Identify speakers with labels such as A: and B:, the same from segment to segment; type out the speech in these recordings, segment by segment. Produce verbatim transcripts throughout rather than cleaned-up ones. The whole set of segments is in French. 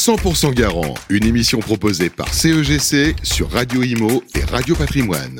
A: cent pour cent Garant, une émission proposée par C E G C sur Radio Imo et Radio Patrimoine.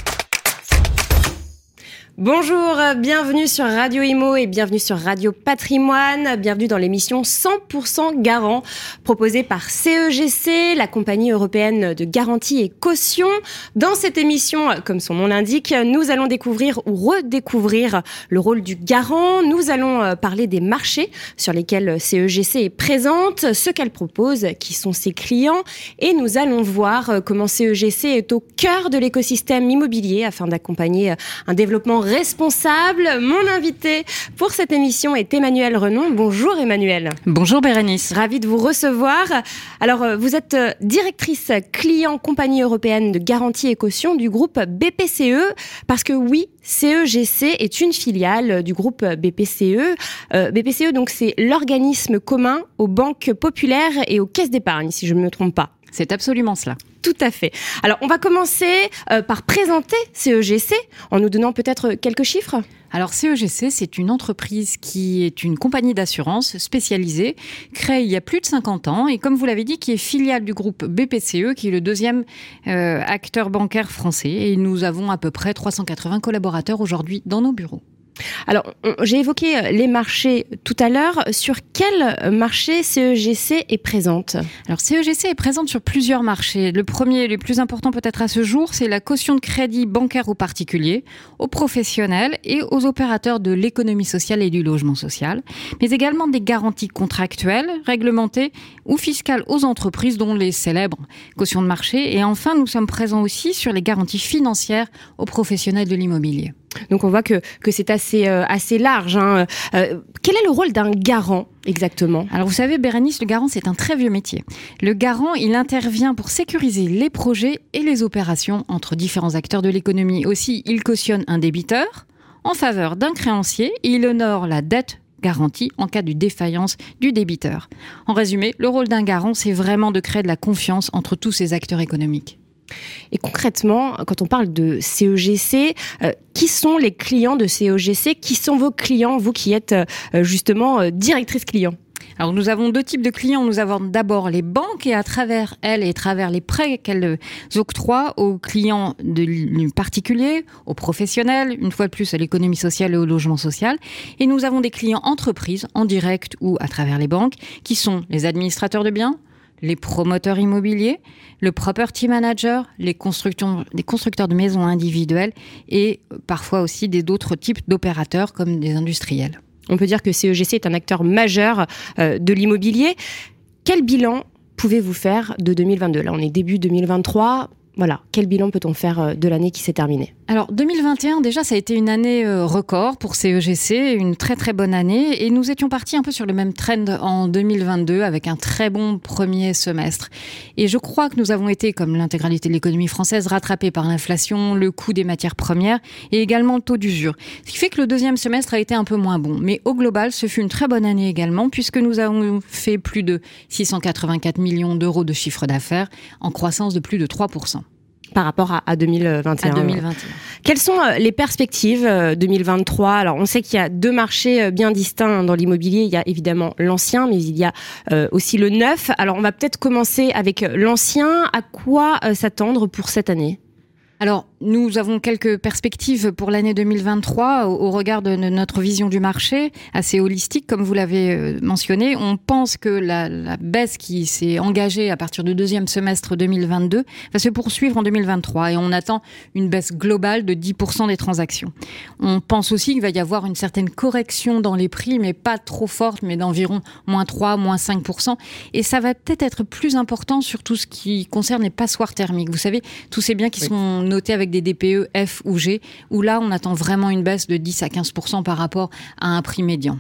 B: Bonjour, bienvenue sur Radio Imo et bienvenue sur Radio Patrimoine. Bienvenue dans l'émission cent pour cent Garant, proposée par C E G C, la compagnie européenne de garantie et caution. Dans cette émission, comme son nom l'indique, nous allons découvrir ou redécouvrir le rôle du garant. Nous allons parler des marchés sur lesquels C E G C est présente, ce qu'elle propose, qui sont ses clients. Et nous allons voir comment C E G C est au cœur de l'écosystème immobilier afin d'accompagner un développement responsable. Mon invité pour cette émission est Emmanuelle Renon. Bonjour Emmanuelle.
C: Bonjour Bérénice.
B: Ravie de vous recevoir. Alors, vous êtes directrice client compagnie européenne de garantie et caution du groupe B P C E, parce que oui, C E G C est une filiale du groupe B P C E. Euh, B P C E, donc, c'est l'organisme commun aux banques populaires et aux caisses d'épargne, si je ne me trompe pas.
C: C'est absolument cela.
B: Tout à fait. Alors, on va commencer euh, par présenter C E G C en nous donnant peut-être quelques chiffres.
C: Alors, C E G C, c'est une entreprise qui est une compagnie d'assurance spécialisée, créée il y a plus de cinquante ans et, comme vous l'avez dit, qui est filiale du groupe B P C E, qui est le deuxième euh, acteur bancaire français. Et nous avons à peu près trois cent quatre-vingts collaborateurs aujourd'hui dans nos bureaux.
B: Alors, on, j'ai évoqué les marchés tout à l'heure. Sur quel marché C E G C est présente ?
C: Alors, C E G C est présente sur plusieurs marchés. Le premier, le plus important peut-être à ce jour, c'est la caution de crédit bancaire aux particuliers, aux professionnels et aux opérateurs de l'économie sociale et du logement social, mais également des garanties contractuelles, réglementées ou fiscales aux entreprises, dont les célèbres cautions de marché. Et enfin, nous sommes présents aussi sur les garanties financières aux professionnels de l'immobilier.
B: Donc on voit que, que c'est assez, euh, assez large. Hein. Euh, quel est le rôle d'un garant exactement ?
C: Alors vous savez, Bérénice, le garant, c'est un très vieux métier. Le garant, il intervient pour sécuriser les projets et les opérations entre différents acteurs de l'économie. Aussi, il cautionne un débiteur en faveur d'un créancier et il honore la dette garantie en cas de défaillance du débiteur. En résumé, le rôle d'un garant, c'est vraiment de créer de la confiance entre tous ces acteurs économiques.
B: Et concrètement, quand on parle de C E G C, euh, qui sont les clients de C E G C ? Qui sont vos clients, vous qui êtes euh, justement euh, directrice client ?
C: Alors, nous avons deux types de clients. Nous avons d'abord les banques et à travers elles et à travers les prêts qu'elles octroient aux clients de particuliers, aux professionnels, une fois de plus à l'économie sociale et au logement social. Et nous avons des clients entreprises en direct ou à travers les banques qui sont les administrateurs de biens, les promoteurs immobiliers, le property manager, les constructeurs, les constructeurs de maisons individuelles et parfois aussi des, d'autres types d'opérateurs comme des industriels.
B: On peut dire que C E G C est un acteur majeur euh, de l'immobilier. Quel bilan pouvez-vous faire de deux mille vingt-deux ? Là, on est début deux mille vingt-trois. Voilà, quel bilan peut-on faire de l'année qui s'est terminée ?
C: Alors, deux mille vingt et un, déjà, ça a été une année record pour C E G C, une très très bonne année. Et nous étions partis un peu sur le même trend en deux mille vingt-deux avec un très bon premier semestre. Et je crois que nous avons été, comme l'intégralité de l'économie française, rattrapés par l'inflation, le coût des matières premières et également le taux d'usure. Ce qui fait que le deuxième semestre a été un peu moins bon. Mais au global, ce fut une très bonne année également puisque nous avons fait plus de six cent quatre-vingt-quatre millions d'euros de chiffre d'affaires en croissance de plus de trois pour cent.
B: Par rapport à, à deux mille vingt et un.
C: À deux mille vingt et un.
B: Quelles sont les perspectives deux mille vingt-trois ? Alors, on sait qu'il y a deux marchés bien distincts dans l'immobilier. Il y a évidemment l'ancien, mais il y a euh, aussi le neuf. Alors, on va peut-être commencer avec l'ancien. À quoi euh, s'attendre pour cette année ?
C: Alors, nous avons quelques perspectives pour l'année deux mille vingt-trois au, au regard de notre vision du marché, assez holistique, comme vous l'avez mentionné. On pense que la, la baisse qui s'est engagée à partir du deuxième semestre deux mille vingt-deux va se poursuivre en deux mille vingt-trois et on attend une baisse globale de dix pour cent des transactions. On pense aussi qu'il va y avoir une certaine correction dans les prix, mais pas trop forte, mais d'environ moins trois, moins cinq pour cent. Et ça va peut-être être plus important sur tout ce qui concerne les passoires thermiques. Vous savez, tous ces biens qui oui. sont notés avec des D P E F ou G, où là, on attend vraiment une baisse de dix à quinze pour cent par rapport à un prix médian.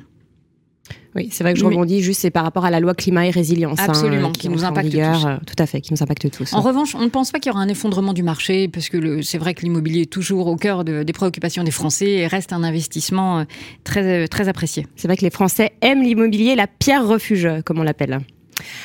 B: Oui, c'est vrai que je rebondis, juste c'est par rapport à la loi climat et résilience.
C: Absolument,
B: hein,
C: qui, qui nous impacte vigueur, tous.
B: Euh, tout à fait, qui nous impacte tous.
C: En revanche, on ne pense pas qu'il y aura un effondrement du marché, parce que le, c'est vrai que l'immobilier est toujours au cœur de, des préoccupations des Français et reste un investissement très, très apprécié.
B: C'est vrai que les Français aiment l'immobilier, la pierre refuge, comme on l'appelle.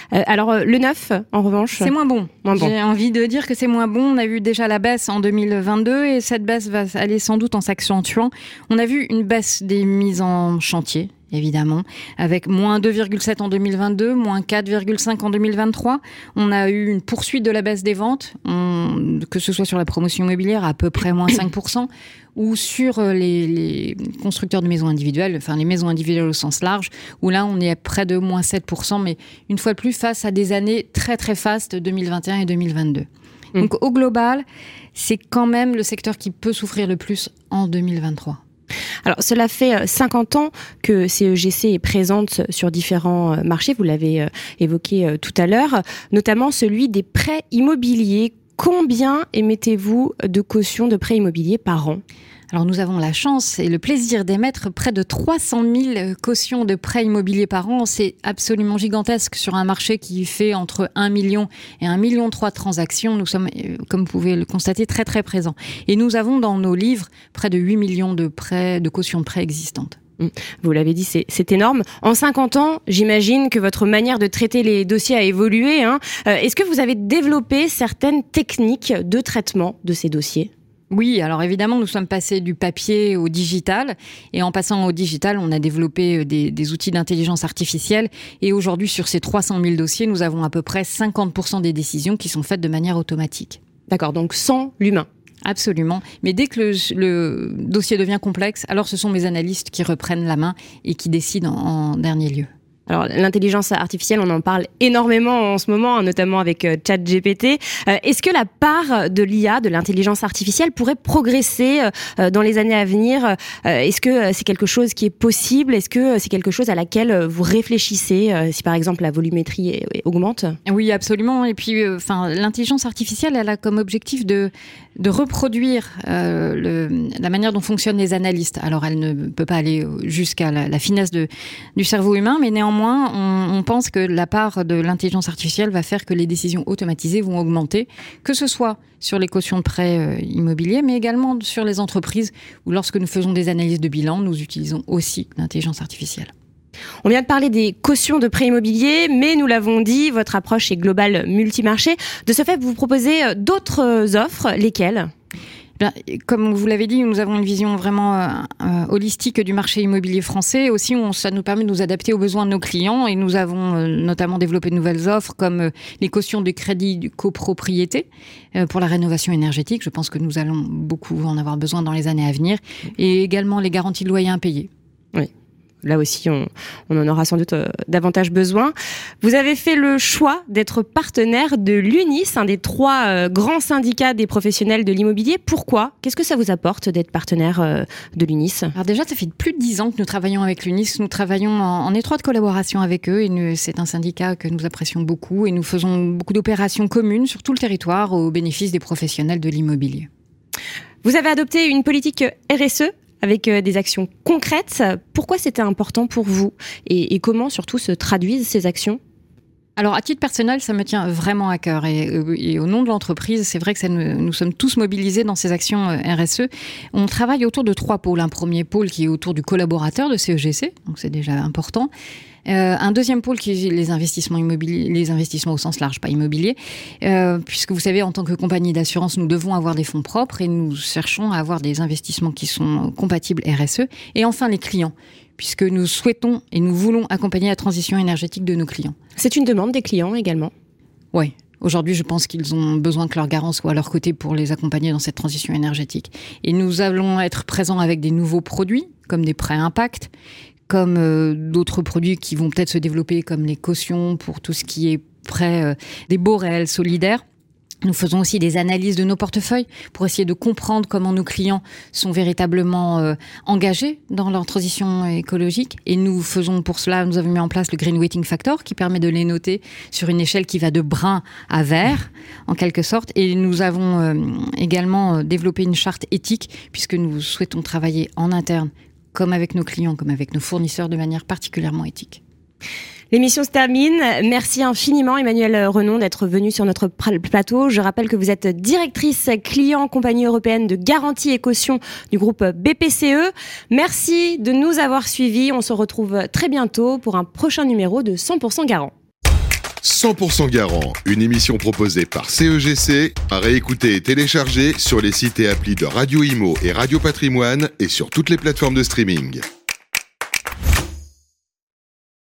B: Euh, alors, le neuf, en revanche...
C: C'est moins bon.
B: moins bon.
C: J'ai envie de dire que c'est moins bon. On a vu déjà la baisse en deux mille vingt-deux et cette baisse va aller sans doute en s'accentuant. On a vu une baisse des mises en chantier, évidemment, avec moins deux virgule sept en deux mille vingt-deux, moins quatre virgule cinq en deux mille vingt-trois. On a eu une poursuite de la baisse des ventes, on, que ce soit sur la promotion immobilière, à peu près moins cinq pour cent, ou sur les, les constructeurs de maisons individuelles, enfin les maisons individuelles au sens large, où là on est à près de moins sept pour cent, mais une fois de plus face à des années très très fastes, deux mille vingt et un et deux mille vingt-deux. Mmh. Donc au global, c'est quand même le secteur qui peut souffrir le plus en deux mille vingt-trois.
B: Alors, cela fait cinquante ans que C E G C est présente sur différents marchés, vous l'avez évoqué tout à l'heure, notamment celui des prêts immobiliers. Combien émettez-vous de cautions de prêts immobiliers par an ?
C: Alors nous avons la chance et le plaisir d'émettre près de trois cent mille cautions de prêts immobiliers par an. C'est absolument gigantesque sur un marché qui fait entre un million et un million trois de transactions. Nous sommes, comme vous pouvez le constater, très très présents. Et nous avons dans nos livres près de huit millions de prêts, de cautions de prêts existantes.
B: Vous l'avez dit, c'est, c'est énorme. En cinquante ans, j'imagine que votre manière de traiter les dossiers a évolué, hein. Euh, est-ce que vous avez développé certaines techniques de traitement de ces dossiers ?
C: Oui, alors évidemment, nous sommes passés du papier au digital. Et en passant au digital, on a développé des, des outils d'intelligence artificielle. Et aujourd'hui, sur ces trois cent mille dossiers, nous avons à peu près cinquante pour cent des décisions qui sont faites de manière automatique.
B: D'accord, donc sans l'humain.
C: Absolument. Mais dès que le, le dossier devient complexe, alors ce sont mes analystes qui reprennent la main et qui décident en, en dernier lieu.
B: Alors, l'intelligence artificielle, on en parle énormément en ce moment, notamment avec euh, ChatGPT. Euh, est-ce que la part de l'I A, de l'intelligence artificielle, pourrait progresser euh, dans les années à venir ? euh, Est-ce que c'est quelque chose qui est possible ? Est-ce que c'est quelque chose à laquelle vous réfléchissez, euh, si par exemple la volumétrie augmente ?
C: Oui, absolument. Et puis, enfin, euh, l'intelligence artificielle, elle a comme objectif de, de reproduire euh, le, la manière dont fonctionnent les analystes. Alors, elle ne peut pas aller jusqu'à la, la finesse de, du cerveau humain, mais néanmoins, On, on pense que la part de l'intelligence artificielle va faire que les décisions automatisées vont augmenter, que ce soit sur les cautions de prêts euh, immobiliers, mais également sur les entreprises où lorsque nous faisons des analyses de bilan, nous utilisons aussi l'intelligence artificielle.
B: On vient de parler des cautions de prêts immobiliers, mais nous l'avons dit, votre approche est globale multimarché. De ce fait, vous proposez d'autres offres, lesquelles ?
C: Bien, comme vous l'avez dit, nous avons une vision vraiment euh, euh, holistique du marché immobilier français. Aussi, on, ça nous permet de nous adapter aux besoins de nos clients et nous avons euh, notamment développé de nouvelles offres comme euh, les cautions de crédit de copropriété euh, pour la rénovation énergétique. Je pense que nous allons beaucoup en avoir besoin dans les années à venir et également les garanties de loyer impayés.
B: Oui. Là aussi, on, on en aura sans doute euh, davantage besoin. Vous avez fait le choix d'être partenaire de l'UNIS, un des trois euh, grands syndicats des professionnels de l'immobilier. Pourquoi ? Qu'est-ce que ça vous apporte d'être partenaire euh, de l'UNIS ?
C: Alors déjà, ça fait plus de dix ans que nous travaillons avec l'UNIS. Nous travaillons en, en étroite collaboration avec eux et nous, c'est un syndicat que nous apprécions beaucoup et nous faisons beaucoup d'opérations communes sur tout le territoire au bénéfice des professionnels de l'immobilier.
B: Vous avez adopté une politique R S E avec des actions concrètes. Pourquoi c'était important pour vous et, et comment surtout se traduisent ces actions ?
C: Alors, à titre personnel, ça me tient vraiment à cœur. Et, et au nom de l'entreprise, c'est vrai que ça nous, nous sommes tous mobilisés dans ces actions R S E. On travaille autour de trois pôles. Un premier pôle qui est autour du collaborateur de C E G C, donc c'est déjà important. Euh, un deuxième pôle qui est les investissements immobiliers, les investissements au sens large, pas immobiliers, euh, puisque vous savez, en tant que compagnie d'assurance, nous devons avoir des fonds propres et nous cherchons à avoir des investissements qui sont compatibles R S E. Et enfin, les clients, puisque nous souhaitons et nous voulons accompagner la transition énergétique de nos clients.
B: C'est une demande des clients également ?
C: Oui. Aujourd'hui, je pense qu'ils ont besoin que leurs garants soient à leur côté pour les accompagner dans cette transition énergétique. Et nous allons être présents avec des nouveaux produits, comme des prêts impact, comme euh, d'autres produits qui vont peut-être se développer, comme les cautions pour tout ce qui est prêt, euh, des baux réels solidaires. Nous faisons aussi des analyses de nos portefeuilles pour essayer de comprendre comment nos clients sont véritablement euh, engagés dans leur transition écologique. Et nous faisons pour cela, nous avons mis en place le Green Weighting Factor qui permet de les noter sur une échelle qui va de brun à vert, en quelque sorte. Et nous avons euh, également développé une charte éthique puisque nous souhaitons travailler en interne, comme avec nos clients, comme avec nos fournisseurs, de manière particulièrement éthique.
B: L'émission se termine. Merci infiniment Emmanuelle Renon d'être venue sur notre plateau. Je rappelle que vous êtes directrice client compagnie européenne de garantie et caution du groupe B P C E. Merci de nous avoir suivis. On se retrouve très bientôt pour un prochain numéro de cent pour cent Garant.
A: cent pour cent Garant, une émission proposée par C E G C, à réécouter et télécharger sur les sites et applis de Radio Imo et Radio Patrimoine et sur toutes les plateformes de streaming.